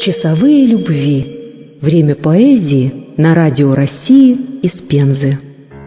Часовые любви. Время поэзии на Радио России из Пензы.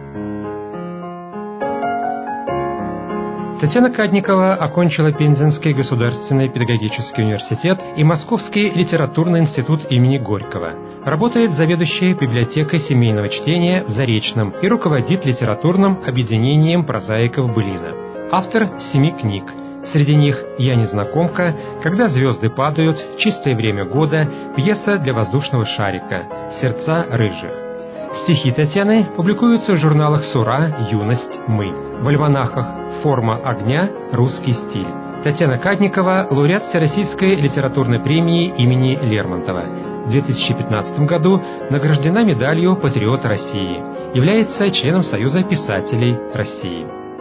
Татьяна Кадникова окончила Пензенский государственный педагогический университет и Московский литературный институт имени Горького. Работает заведующей библиотекой семейного чтения в Заречном и руководит литературным объединением прозаиков «Былина». Автор 7 книг. Среди них «Я незнакомка», «Когда звезды падают», «Чистое время года», пьеса для воздушного шарика, «Сердца рыжих». Стихи Татьяны публикуются в журналах «Сура», «Юность», «Мы», в альманахах «Форма огня», «Русский стиль». Татьяна Кадникова – лауреат Всероссийской литературной премии имени Лермонтова. В 2015 году награждена медалью «Патриот России». Является членом Союза писателей России.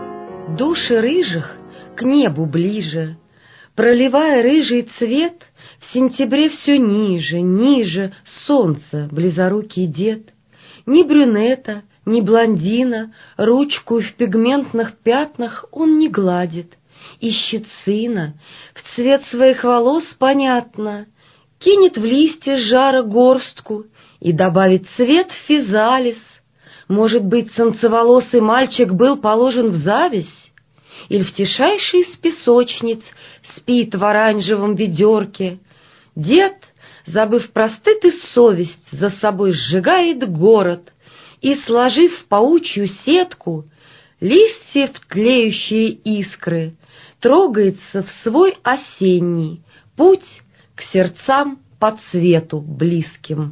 Души рыжих к небу ближе, проливая рыжий цвет, в сентябре все ниже, ниже солнца близорукий дед. Ни брюнета, ни блондина ручку в пигментных пятнах он не гладит, ищет сына, в цвет своих волос понятно, кинет в листья жара горстку и добавит цвет в физалис. Может быть, солнцеволосый мальчик был положен в зависть? Или в тишайшей из песочниц спит в оранжевом ведерке? Дед, забыв про стыд и совесть, за собой сжигает город и, сложив в паучью сетку листья в тлеющие искры, трогается в свой осенний путь к сердцам по цвету близким.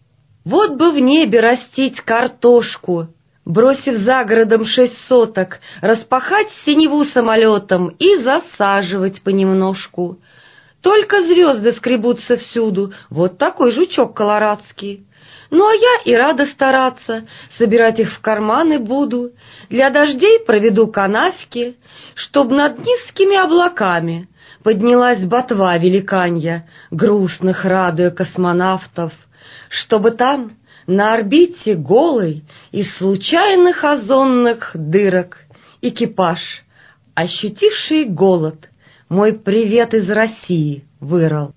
Вот бы в небе растить картошку, бросив за городом 6 соток, распахать синеву самолетом и засаживать понемножку. Только звезды скребутся всюду, вот такой жучок колорадский. Ну, а я и рада стараться, собирать их в карманы буду, для дождей проведу канавки, чтоб над низкими облаками поднялась ботва великанья, грустных радуя космонавтов, чтобы там, на орбите голой, из случайных озонных дырок, экипаж, ощутивший голод, мой привет из России вырвал.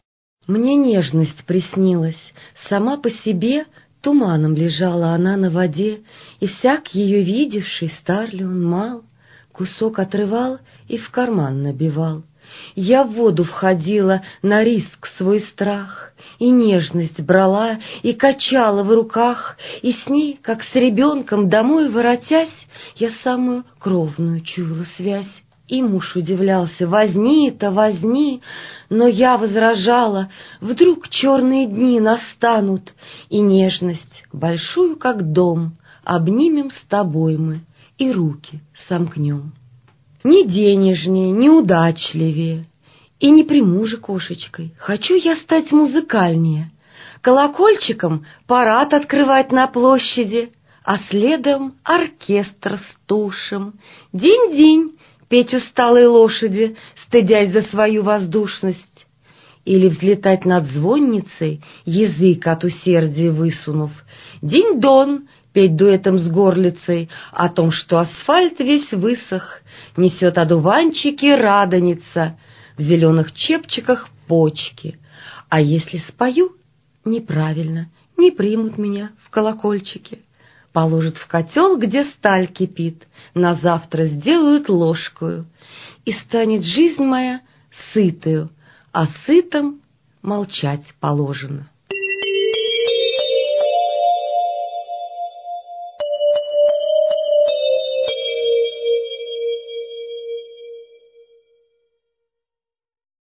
Мне нежность приснилась, сама по себе туманом лежала она на воде, и всяк ее видевший, стар ли он, мал, кусок отрывал и в карман набивал. Я в воду входила на риск свой страх, и нежность брала и качала в руках, и с ней, как с ребенком домой воротясь, я самую кровную чуяла связь. И муж удивлялся: возни-то, возни, но я возражала: вдруг черные дни настанут, и нежность, большую как дом, обнимем с тобой мы и руки сомкнем. Ни денежнее, ни удачливее, и не приму же кошечкой, хочу я стать музыкальнее, колокольчиком парад открывать на площади, а следом оркестр с тушем, динь-динь, петь усталой лошади, стыдясь за свою воздушность, или взлетать над звонницей, язык от усердия высунув, динь-дон, петь дуэтом с горлицей о том, что асфальт весь высох, несет одуванчики радоница, в зеленых чепчиках почки, а если спою неправильно, не примут меня в колокольчике. Положат в котел, где сталь кипит, на завтра сделают ложкою, и станет жизнь моя сытою, а сытым молчать положено.